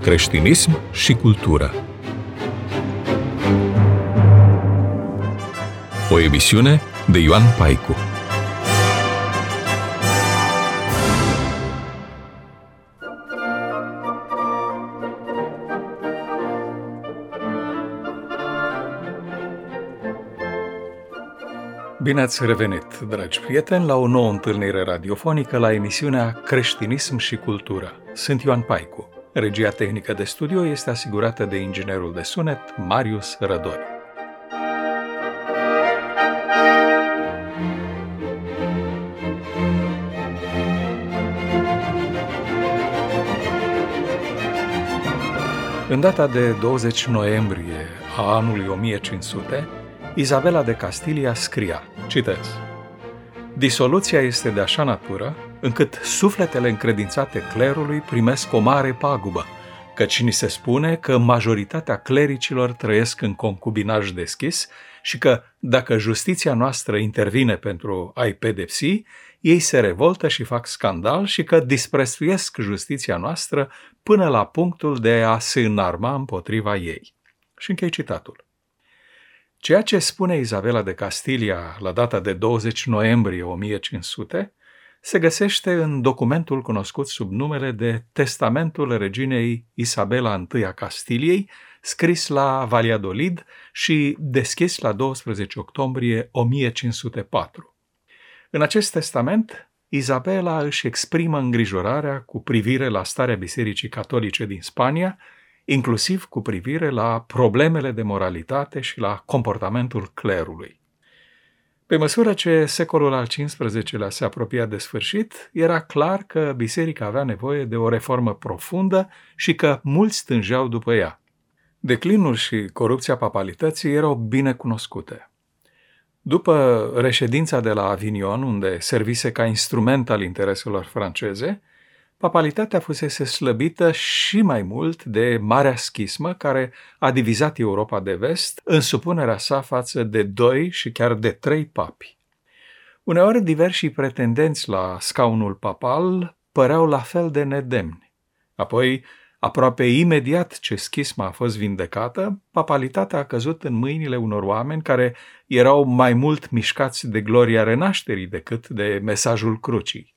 creștinism și cultură. O emisiune de Ioan Paicu. Bine ați revenit, dragi prieteni, la o nouă întâlnire radiofonică la emisiunea Creștinism și cultură. Sunt Ioan Paicu. Regia tehnică de studio este asigurată de inginerul de sunet Marius Rădoi. În data de 20 noiembrie a anului 1500, Izabela de Castilia scria, citez: "Disoluția este de așa natură încât sufletele încredințate clerului primesc o mare pagubă, căci ni se spune că majoritatea clericilor trăiesc în concubinaj deschis și că, dacă justiția noastră intervine pentru a-i pedepsi, ei se revoltă și fac scandal și că disprețuiesc justiția noastră până la punctul de a se înarma împotriva ei." Și închei citatul. Ceea ce spune Izabela de Castilia la data de 20 noiembrie 1500 se găsește în documentul cunoscut sub numele de Testamentul reginei Isabela I a Castiliei, scris la Valladolid și deschis la 12 octombrie 1504. În acest testament, Izabela își exprimă îngrijorarea cu privire la starea Bisericii Catolice din Spania, inclusiv cu privire la problemele de moralitate și la comportamentul clerului. Pe măsură ce secolul al XV-lea se apropia de sfârșit, era clar că biserica avea nevoie de o reformă profundă și că mulți tângeau după ea. Declinul și corupția papalității erau bine cunoscute. După reședința de la Avignon, unde servise ca instrument al intereselor franceze, papalitatea fusese slăbită și mai mult de Marea Schismă, care a divizat Europa de vest în supunerea sa față de 2 și chiar de 3 papi. Uneori diversi pretendenți la scaunul papal păreau la fel de nedemni. Apoi, aproape imediat ce schisma a fost vindecată, papalitatea a căzut în mâinile unor oameni care erau mai mult mișcați de gloria renașterii decât de mesajul crucii.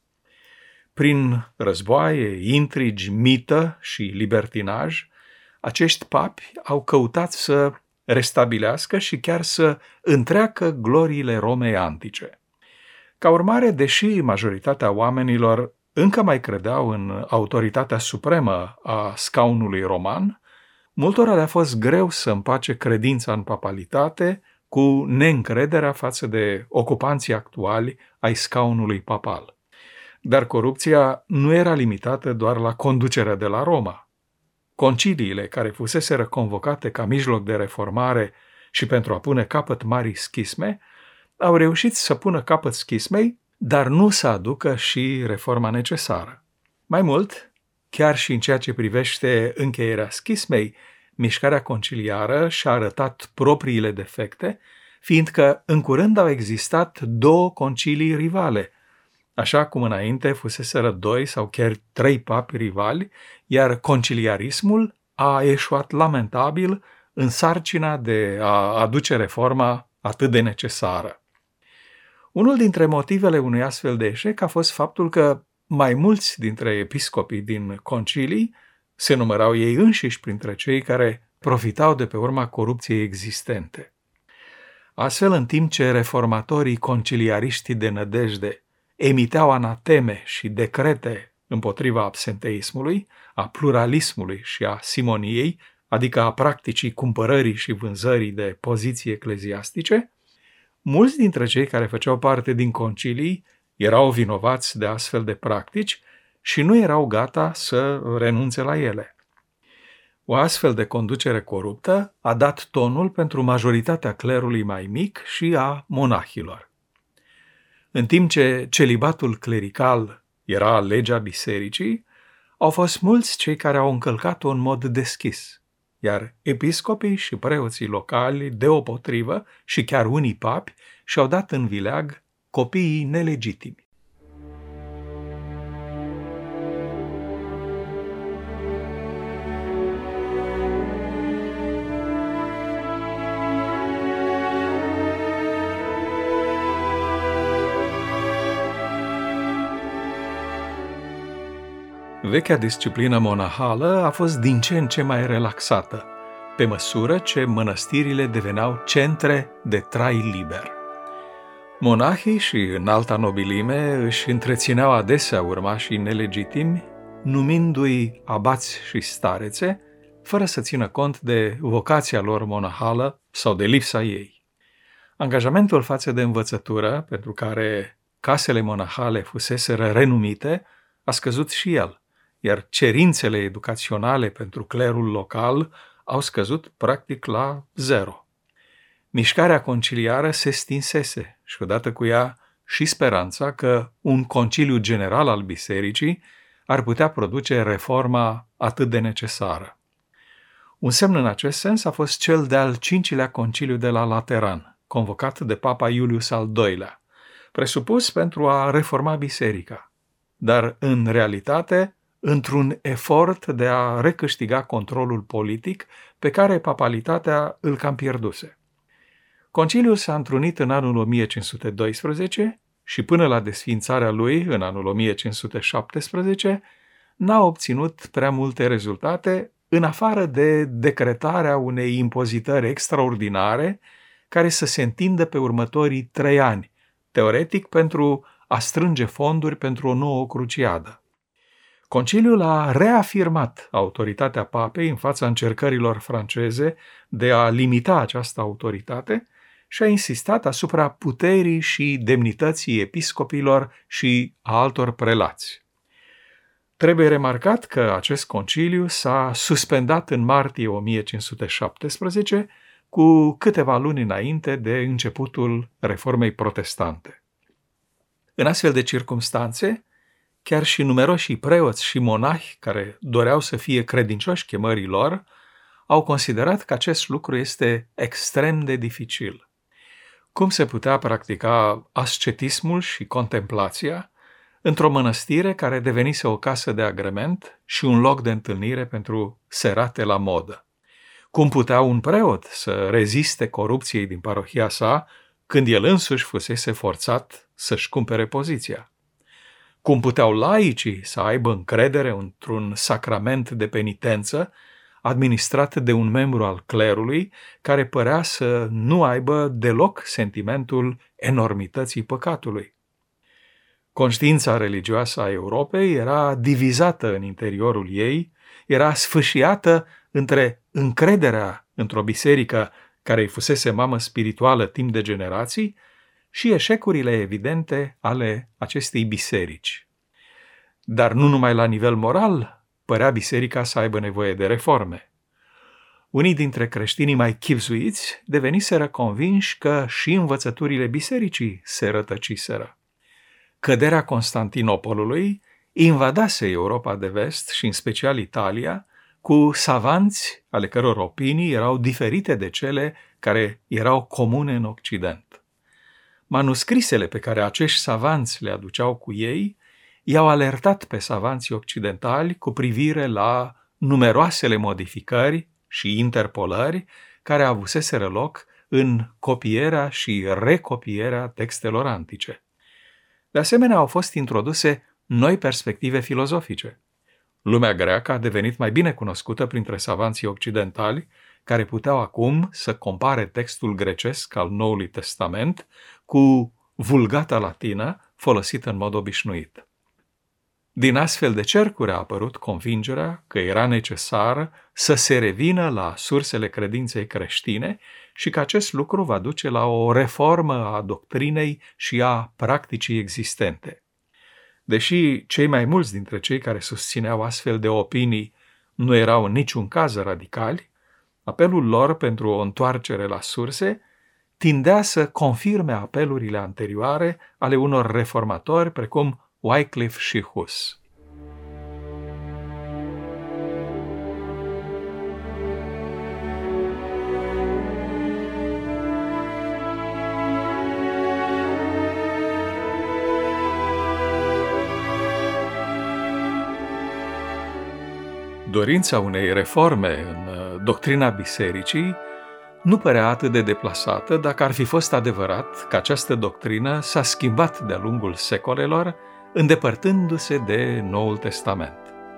Prin războaie, intrigi, mită și libertinaj, acești papi au căutat să restabilească și chiar să întreacă gloriile Romei antice. Ca urmare, deși majoritatea oamenilor încă mai credeau în autoritatea supremă a scaunului roman, multora le-a fost greu să împace credința în papalitate cu neîncrederea față de ocupanții actuali ai scaunului papal. Dar corupția nu era limitată doar la conducerea de la Roma. Conciliile care fuseseră convocate ca mijloc de reformare și pentru a pune capăt marii schisme, au reușit să pună capăt schismei, dar nu să aducă și reforma necesară. Mai mult, chiar și în ceea ce privește încheierea schismei, mișcarea conciliară și-a arătat propriile defecte, fiindcă în curând au existat 2 concilii rivale, așa cum înainte fuseseră 2 sau chiar 3 papi rivali, iar conciliarismul a eșuat lamentabil în sarcina de a aduce reforma atât de necesară. Unul dintre motivele unui astfel de eșec a fost faptul că mai mulți dintre episcopii din concilii se numărau ei înșiși printre cei care profitau de pe urma corupției existente. Astfel, în timp ce reformatorii conciliariștii de nădejde emiteau anateme și decrete împotriva absenteismului, a pluralismului și a simoniei, adică a practicii cumpărării și vânzării de poziții ecleziastice, mulți dintre cei care făceau parte din concilii erau vinovați de astfel de practici și nu erau gata să renunțe la ele. O astfel de conducere coruptă a dat tonul pentru majoritatea clerului mai mic și a monahilor. În timp ce celibatul clerical era legea bisericii, au fost mulți cei care au încălcat-o în mod deschis, iar episcopii și preoții locali, deopotrivă, și chiar unii papi, și-au dat în vileag copiii nelegitimi. Vechea disciplină monahală a fost din ce în ce mai relaxată, pe măsură ce mănăstirile deveneau centre de trai liber. Monahii și înalta nobilime își întrețineau adesea urmașii nelegitimi, numindu-i abați și starețe, fără să țină cont de vocația lor monahală sau de lipsa ei. Angajamentul față de învățătură, pentru care casele monahale fuseseră renumite, a scăzut și el, iar cerințele educaționale pentru clerul local au scăzut practic la zero. Mișcarea conciliară se stinsese și odată cu ea și speranța că un conciliu general al bisericii ar putea produce reforma atât de necesară. Un semn în acest sens a fost cel de-al cincilea conciliu de la Lateran, convocat de Papa Iulius al II-lea, presupus pentru a reforma biserica, dar în realitate într-un efort de a recâștiga controlul politic pe care papalitatea îl cam pierduse. Conciliul s-a întrunit în anul 1512 și până la desființarea lui, în anul 1517, n-a obținut prea multe rezultate, în afară de decretarea unei impozitări extraordinare care să se întindă pe următorii 3 ani, teoretic pentru a strânge fonduri pentru o nouă cruciadă. Conciliul a reafirmat autoritatea papei în fața încercărilor franceze de a limita această autoritate și a insistat asupra puterii și demnității episcopilor și a altor prelați. Trebuie remarcat că acest conciliu s-a suspendat în martie 1517, cu câteva luni înainte de începutul Reformei protestante. În astfel de circumstanțe, chiar și numeroșii preoți și monahi care doreau să fie credincioși chemării lor, au considerat că acest lucru este extrem de dificil. Cum se putea practica ascetismul și contemplația într-o mănăstire care devenise o casă de agrement și un loc de întâlnire pentru serate la modă? Cum putea un preot să reziste corupției din parohia sa când el însuși fusese forțat să-și cumpere poziția? Cum puteau laicii să aibă încredere într-un sacrament de penitență administrat de un membru al clerului care părea să nu aibă deloc sentimentul enormității păcatului? Conștiința religioasă a Europei era divizată în interiorul ei, era sfâșiată între încrederea într-o biserică care îi fusese mamă spirituală timp de generații și eșecurile evidente ale acestei biserici. Dar nu numai la nivel moral părea biserica să aibă nevoie de reforme. Unii dintre creștinii mai chibzuiți deveniseră convinși că și învățăturile bisericii se rătăciseră. Căderea Constantinopolului invadase Europa de vest și în special Italia, cu savanți ale căror opinii erau diferite de cele care erau comune în Occident. Manuscrisele pe care acești savanți le aduceau cu ei i-au alertat pe savanții occidentali cu privire la numeroasele modificări și interpolări care avuseseră loc în copierea și recopierea textelor antice. De asemenea, au fost introduse noi perspective filozofice. Lumea greacă a devenit mai bine cunoscută printre savanții occidentali, care puteau acum să compare textul grecesc al Noului Testament cu vulgata latină folosită în mod obișnuit. Din astfel de cercuri a apărut convingerea că era necesar să se revină la sursele credinței creștine și că acest lucru va duce la o reformă a doctrinei și a practicii existente. Deși cei mai mulți dintre cei care susțineau astfel de opinii nu erau în niciun caz radicali, apelul lor pentru o întoarcere la surse tindea să confirme apelurile anterioare ale unor reformatori precum Wycliffe și Hus. Dorința unei reforme în doctrina bisericii nu părea atât de deplasată dacă ar fi fost adevărat că această doctrină s-a schimbat de-a lungul secolelor, îndepărtându-se de Noul Testament.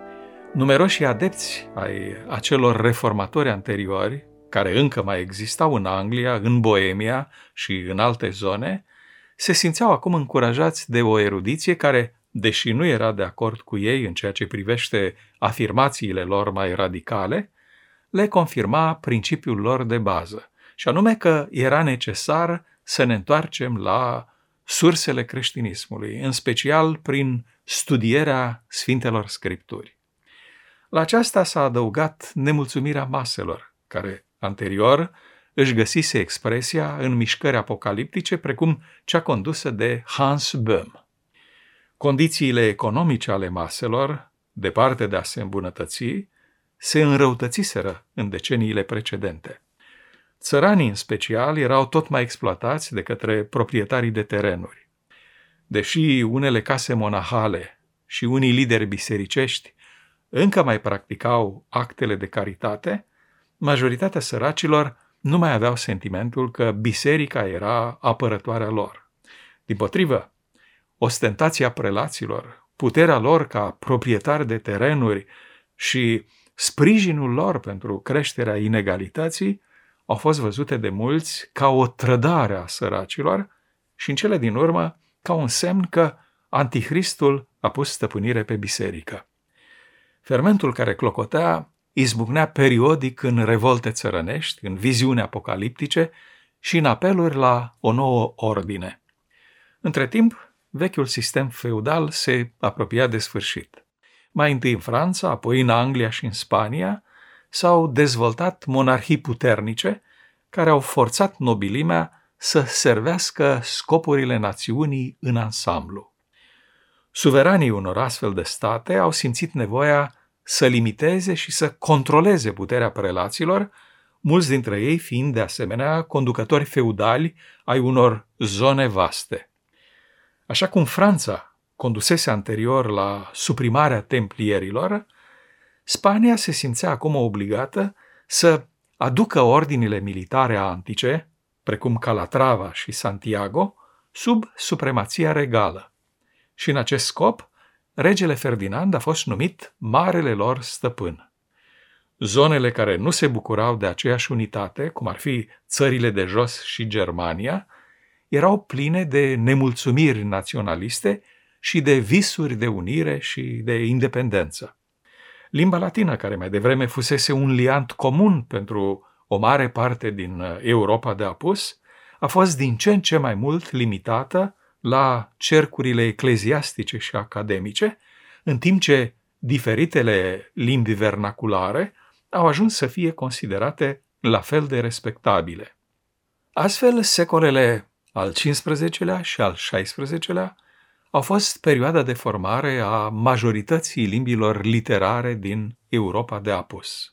Numeroși adepți ai acelor reformatori anteriori, care încă mai existau în Anglia, în Boemia și în alte zone, se simțeau acum încurajați de o erudiție care, deși nu era de acord cu ei în ceea ce privește afirmațiile lor mai radicale, le confirma principiul lor de bază, și anume că era necesar să ne întoarcem la sursele creștinismului, în special prin studierea Sfintelor Scripturi. La aceasta s-a adăugat nemulțumirea maselor, care anterior își găsise expresia în mișcări apocaliptice precum cea condusă de Hans Böhm. Condițiile economice ale maselor, departe de a se îmbunătăți, se înrăutățiseră în deceniile precedente. Țăranii, în special, erau tot mai exploatați de către proprietarii de terenuri. Deși unele case monahale și unii lideri bisericești încă mai practicau actele de caritate, majoritatea săracilor nu mai aveau sentimentul că biserica era apărătoarea lor. Dimpotrivă, ostentația prelaților, puterea lor ca proprietari de terenuri și sprijinul lor pentru creșterea inegalității au fost văzute de mulți ca o trădare a săracilor și, în cele din urmă, ca un semn că Antichristul a pus stăpânire pe biserică. Fermentul care clocotea izbucnea periodic în revolte țărănești, în viziuni apocaliptice și în apeluri la o nouă ordine. Între timp, vechiul sistem feudal se apropia de sfârșit. Mai întâi în Franța, apoi în Anglia și în Spania, s-au dezvoltat monarhii puternice care au forțat nobilimea să servească scopurile națiunii în ansamblu. Suveranii unor astfel de state au simțit nevoia să limiteze și să controleze puterea prelaților, mulți dintre ei fiind de asemenea conducători feudali ai unor zone vaste. Așa cum Franța condusese anterior la suprimarea templierilor, Spania se simțea acum obligată să aducă ordinile militare antice, precum Calatrava și Santiago, sub supremația regală. Și în acest scop, regele Ferdinand a fost numit marele lor stăpân. Zonele care nu se bucurau de aceeași unitate, cum ar fi țările de jos și Germania, erau pline de nemulțumiri naționaliste și de visuri de unire și de independență. Limba latină, care mai devreme fusese un liant comun pentru o mare parte din Europa de apus, a fost din ce în ce mai mult limitată la cercurile ecleziastice și academice, în timp ce diferitele limbi vernaculare au ajuns să fie considerate la fel de respectabile. Astfel, secolele al XV-lea și al XVI-lea au fost perioada de formare a majorității limbilor literare din Europa de apus.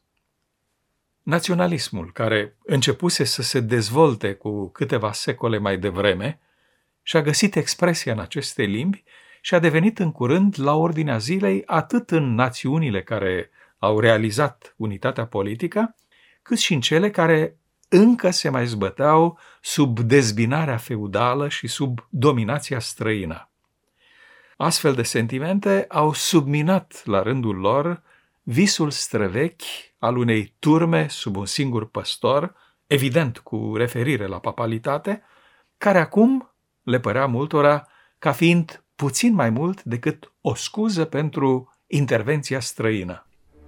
Naționalismul, care începuse să se dezvolte cu câteva secole mai devreme, și-a găsit expresia în aceste limbi și a devenit în curând la ordinea zilei atât în națiunile care au realizat unitatea politică, cât și în cele care încă se mai zbăteau sub dezbinarea feudală și sub dominația străină. Astfel de sentimente au subminat la rândul lor visul străvechi al unei turme sub un singur păstor, evident cu referire la papalitate, care acum le părea multora ca fiind puțin mai mult decât o scuză pentru intervenția străină.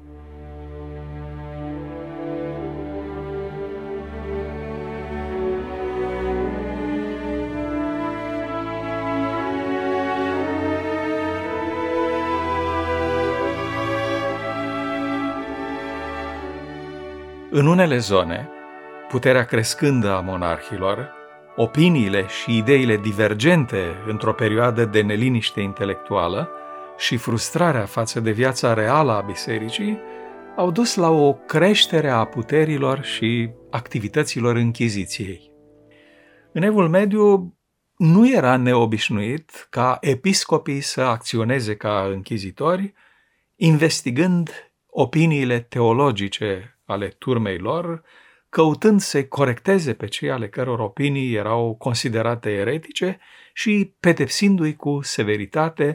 În unele zone, puterea crescândă a monarhilor, opiniile și ideile divergente într-o perioadă de neliniște intelectuală și frustrarea față de viața reală a bisericii au dus la o creștere a puterilor și activităților închiziției. În Evul Mediu nu era neobișnuit ca episcopii să acționeze ca închizitori, investigând opiniile teologice ale turmei lor, căutând să-i corecteze pe cei ale căror opinii erau considerate eretice și pedepsindu-i cu severitate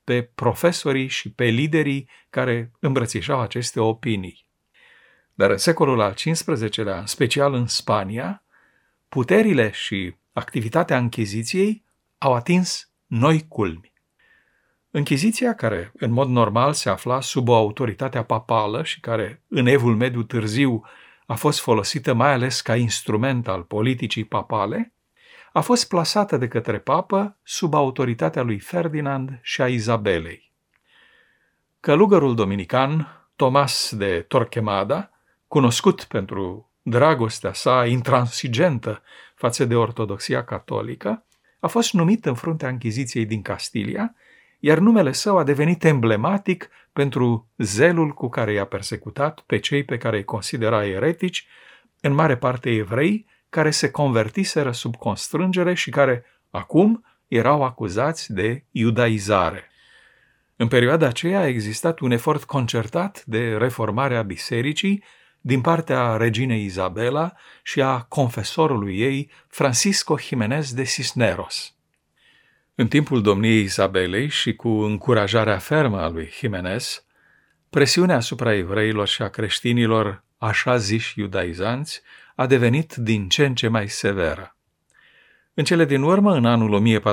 pe profesorii și pe liderii care îmbrățișau aceste opinii. Dar în secolul al XV-lea, în special în Spania, puterile și activitatea Închiziției au atins noi culmi. Închiziția, care în mod normal se afla sub o autoritate papală și care în Evul Mediu târziu a fost folosită mai ales ca instrument al politicii papale, a fost plasată de către papă sub autoritatea lui Ferdinand și a Izabelei. Călugărul dominican Tomás de Torquemada, cunoscut pentru dragostea sa intransigentă față de ortodoxia catolică, a fost numit în fruntea Închiziției din Castilia, iar numele său a devenit emblematic pentru zelul cu care i-a persecutat pe cei pe care îi considera eretici, în mare parte evrei, care se convertiseră sub constrângere și care, acum, erau acuzați de iudaizare. În perioada aceea a existat un efort concertat de reformare a bisericii din partea reginei Isabela și a confesorului ei, Francisco Jiménez de Cisneros. În timpul domniei Isabelei și cu încurajarea fermă a lui Jiménez, presiunea asupra evreilor și a creștinilor, așa ziși iudaizanți, a devenit din ce în ce mai severă. În cele din urmă, în anul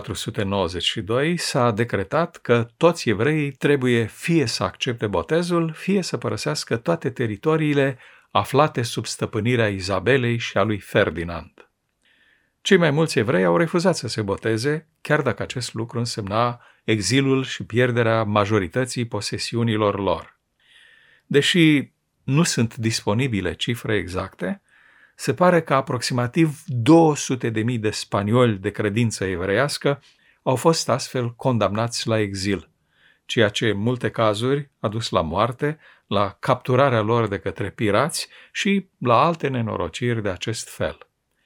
1492, s-a decretat că toți evreii trebuie fie să accepte botezul, fie să părăsească toate teritoriile aflate sub stăpânirea Isabelei și a lui Ferdinand. Cei mai mulți evrei au refuzat să se boteze, chiar dacă acest lucru însemna exilul și pierderea majorității posesiunilor lor. Deși nu sunt disponibile cifre exacte, se pare că aproximativ 200.000 de spanioli de credință evreiască au fost astfel condamnați la exil, ceea ce în multe cazuri a dus la moarte, la capturarea lor de către pirați și la alte nenorociri de acest fel.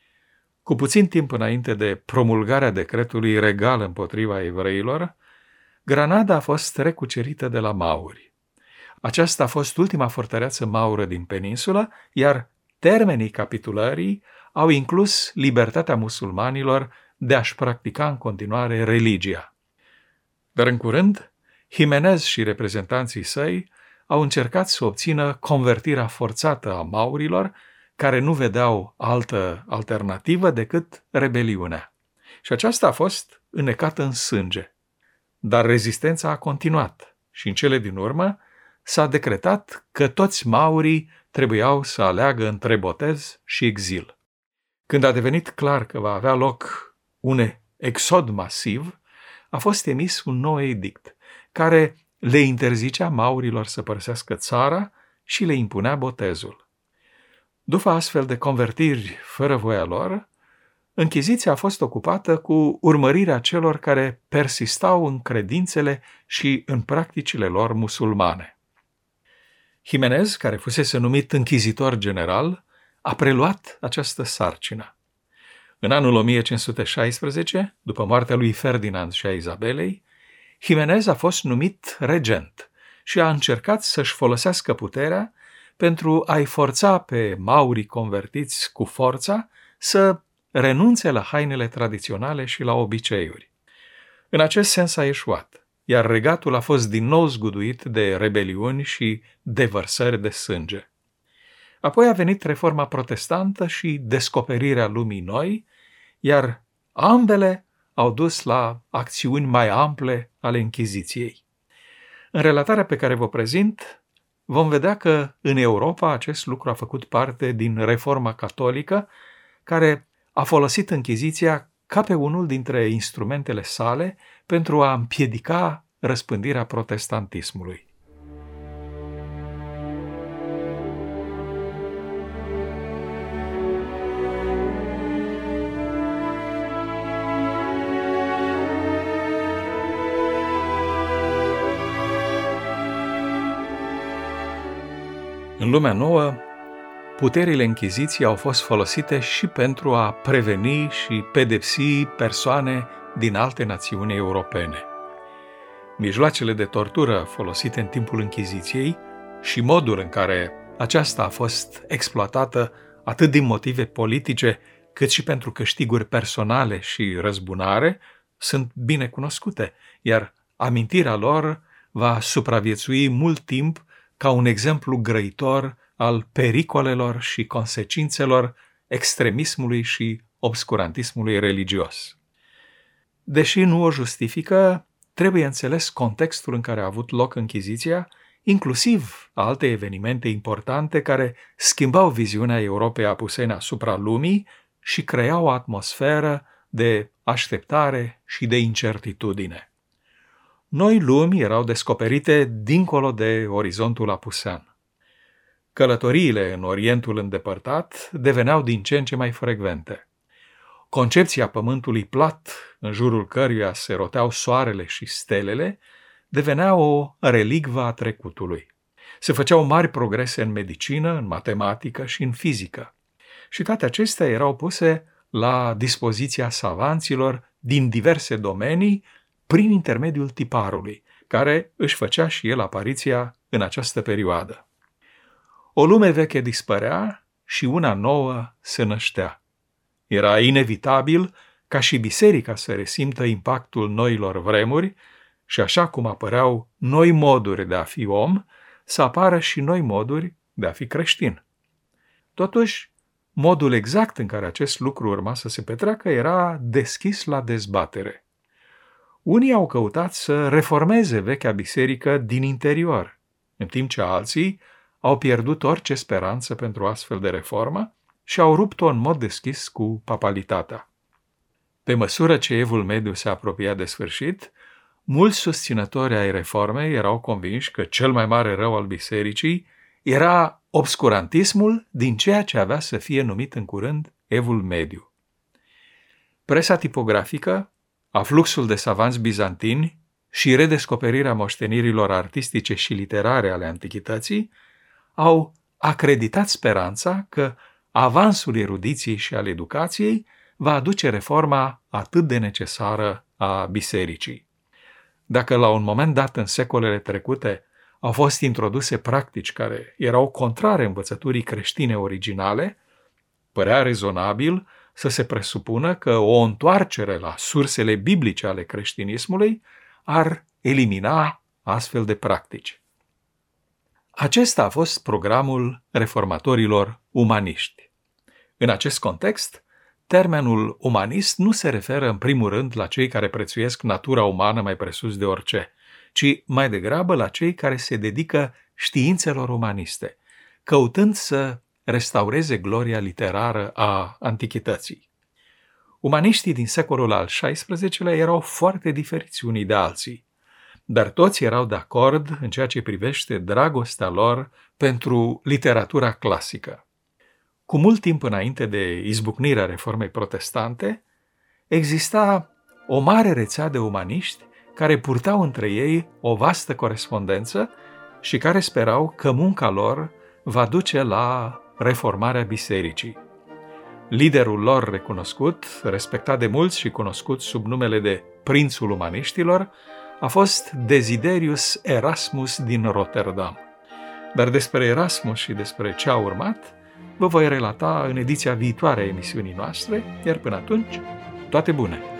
Cu puțin timp înainte de promulgarea decretului regal împotriva evreilor, Granada a fost recucerită de la mauri. Aceasta a fost ultima fortăreață maură din peninsulă, iar termenii capitulării au inclus libertatea musulmanilor de a-și practica în continuare religia. Dar în curând, Jiménez și reprezentanții săi au încercat să obțină convertirea forțată a maurilor, care nu vedeau altă alternativă decât rebeliunea. Și aceasta a fost înnecată în sânge. Dar rezistența a continuat și în cele din urmă s-a decretat că toți maurii trebuiau să aleagă între botez și exil. Când a devenit clar că va avea loc un exod masiv, a fost emis un nou edict, care le interzicea maurilor să părăsească țara și le impunea botezul. După astfel de convertiri fără voia lor, Închiziția a fost ocupată cu urmărirea celor care persistau în credințele și în practicile lor musulmane. Jiménez, care fusese numit închizitor general, a preluat această sarcină. În anul 1516, după moartea lui Ferdinand și a Izabelei, Jiménez a fost numit regent și a încercat să-și folosească puterea pentru a-i forța pe maurii convertiți cu forța să renunțe la hainele tradiționale și la obiceiuri. În acest sens a eșuat, iar regatul a fost din nou zguduit de rebeliuni și devărsări de sânge. Apoi a venit reforma protestantă și descoperirea lumii noi, iar ambele au dus la acțiuni mai ample ale Închiziției. În relatarea pe care vă prezint, vom vedea că în Europa acest lucru a făcut parte din reforma catolică, care a folosit Închiziția ca pe unul dintre instrumentele sale pentru a împiedica răspândirea protestantismului. În lumea nouă, puterile Închiziției au fost folosite și pentru a preveni și pedepsi persoane din alte națiuni europene. Mijloacele de tortură folosite în timpul Închiziției și modul în care aceasta a fost exploatată atât din motive politice, cât și pentru câștiguri personale și răzbunare, sunt bine cunoscute, iar amintirea lor va supraviețui mult timp ca un exemplu grăitor al pericolelor și consecințelor extremismului și obscurantismului religios. Deși nu o justifică, trebuie înțeles contextul în care a avut loc Închiziția, inclusiv alte evenimente importante care schimbau viziunea Europei apusene asupra lumii și creau o atmosferă de așteptare și de incertitudine. Noi lumi erau descoperite dincolo de orizontul apusean. Călătoriile în Orientul îndepărtat deveneau din ce în ce mai frecvente. Concepția pământului plat, în jurul căruia se roteau soarele și stelele, devenea o relicvă a trecutului. Se făceau mari progrese în medicină, în matematică și în fizică. Și toate acestea erau puse la dispoziția savanților din diverse domenii prin intermediul tiparului, care își făcea și el apariția în această perioadă. O lume veche dispărea și una nouă se năștea. Era inevitabil ca și biserica să resimtă impactul noilor vremuri și așa cum apăreau noi moduri de a fi om, să apară și noi moduri de a fi creștin. Totuși, modul exact în care acest lucru urma să se petreacă era deschis la dezbatere. Unii au căutat să reformeze vechea biserică din interior, în timp ce alții au pierdut orice speranță pentru astfel de reformă și au rupt-o în mod deschis cu papalitatea. Pe măsură ce Evul Mediu se apropia de sfârșit, mulți susținători ai reformei erau convinși că cel mai mare rău al bisericii era obscurantismul din ceea ce avea să fie numit în curând Evul Mediu. Presa tipografică, afluxul de savanți bizantini și redescoperirea moștenirilor artistice și literare ale antichității au acreditat speranța că avansul erudiției și al educației va aduce reforma atât de necesară a bisericii. Dacă la un moment dat în secolele trecute au fost introduse practici care erau contrare învățăturii creștine originale, părea rezonabil să se presupună că o întoarcere la sursele biblice ale creștinismului ar elimina astfel de practici. Acesta a fost programul reformatorilor umaniști. În acest context, termenul umanist nu se referă în primul rând la cei care prețuiesc natura umană mai presus de orice, ci mai degrabă la cei care se dedică științelor umaniste, căutând să restaureze gloria literară a antichității. Umaniștii din secolul al XVI-lea erau foarte diferiți unii de alții, dar toți erau de acord în ceea ce privește dragostea lor pentru literatura clasică. Cu mult timp înainte de izbucnirea reformei protestante, exista o mare rețea de umaniști care purtau între ei o vastă corespondență și care sperau că munca lor va duce la reformarea bisericii. Liderul lor recunoscut, respectat de mulți și cunoscut sub numele de Prințul Umaniștilor, a fost Desiderius Erasmus din Rotterdam. Dar despre Erasmus și despre ce a urmat vă voi relata în ediția viitoare a emisiunii noastre, iar până atunci, toate bune!